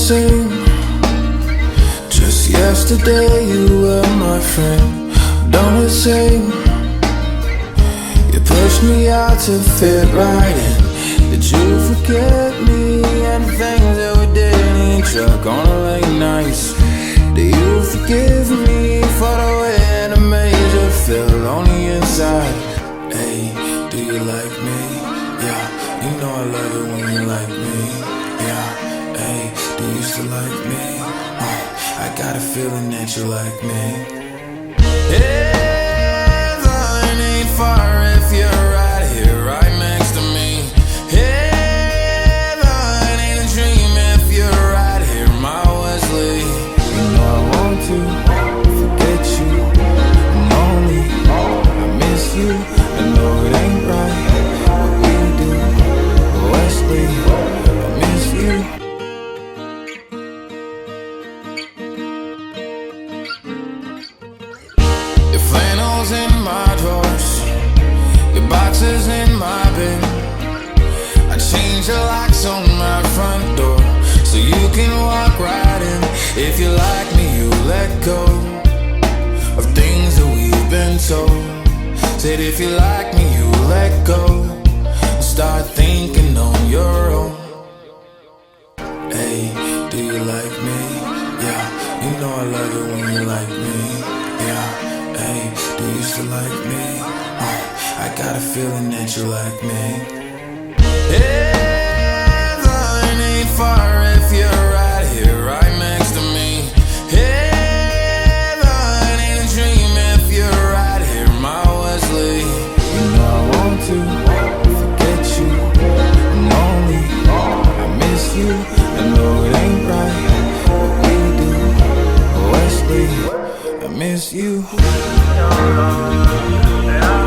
same. Just yesterday you were my friend. Don't the same. You pushed me out to fit right in. Did you forget me and the things that we did in truck on the late nights? Do you forgive me for the way that I made you feel lonely inside? Hey, do you like me? Yeah, you know I love it when you like me. Yeah, hey, do you still like me? I got a feeling that you like me. Heaven ain't far if you're right here, right next to me. Heaven ain't a dream if you're right here, my Wesley. You know I want to forget you, and only I miss you. I know it ain't right what we do, but Wesley, I miss you. Your flannels in my drawers, your boxes in my bed. I changed the locks on my front door so you can walk right in. If you like me, you let go of things that we've been told. Said if you like me, you let go and start thinking on your own. Hey, do you like me? Yeah, you know I love it when you like me. Yeah, hey, do you still like me? I got a feeling that you like me. Heaven ain't far if you're right here, right next to me. Heaven ain't a dream if you're right here, my Wesley. You know I want to forget you, and only I miss you. I know it ain't right what we do, but Wesley, I miss you.